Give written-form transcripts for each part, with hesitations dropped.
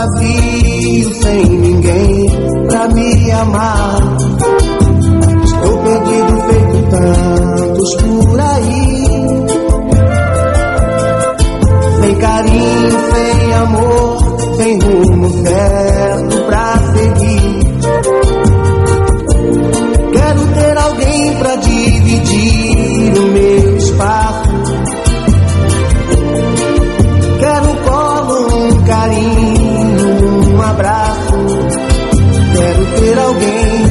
vazio, sem ninguém pra me amar. Estou perdido feito tantos por aí, sem carinho, sem amor, sem rumo certo pra seguir. Quero ter alguém pra dividir o meu espaço. Quero um colo, um carinho, um abraço. Quero ter alguém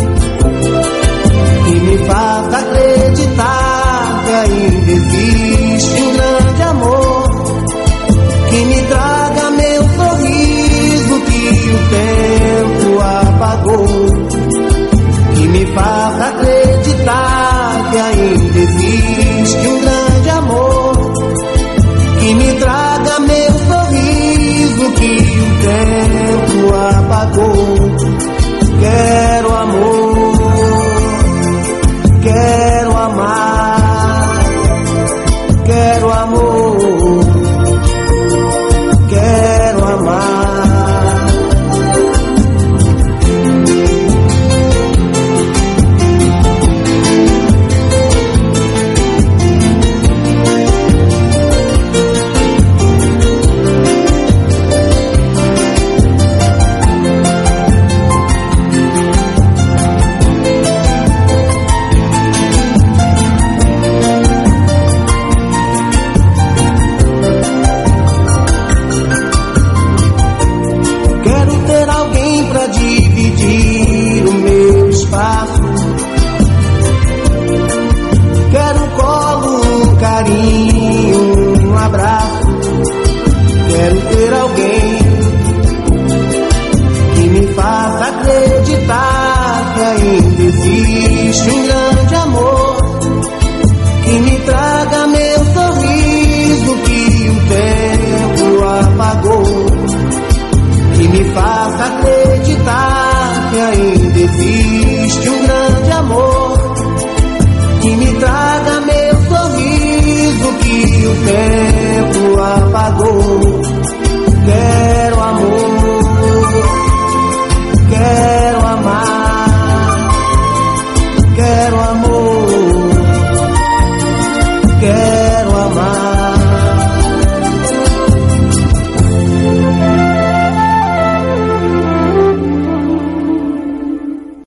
que me faça acreditar que ainda existe um grande amor, que me traga meu sorriso que o tempo apagou, que me faça acreditar que ainda existe um grande amor, que me traga meu sorriso que o tempo apagou. Quero amor, quero amar, quero amor, quero amar. Dividir o meu espaço. Quero um colo, um carinho, um abraço. Quero ter alguém que me faça acreditar que ainda existe um grande amor, que me traga meu sorriso que o tempo apagou, que me faça acreditar que ainda existe um grande amor, que me traga meu sorriso que o tempo apagou.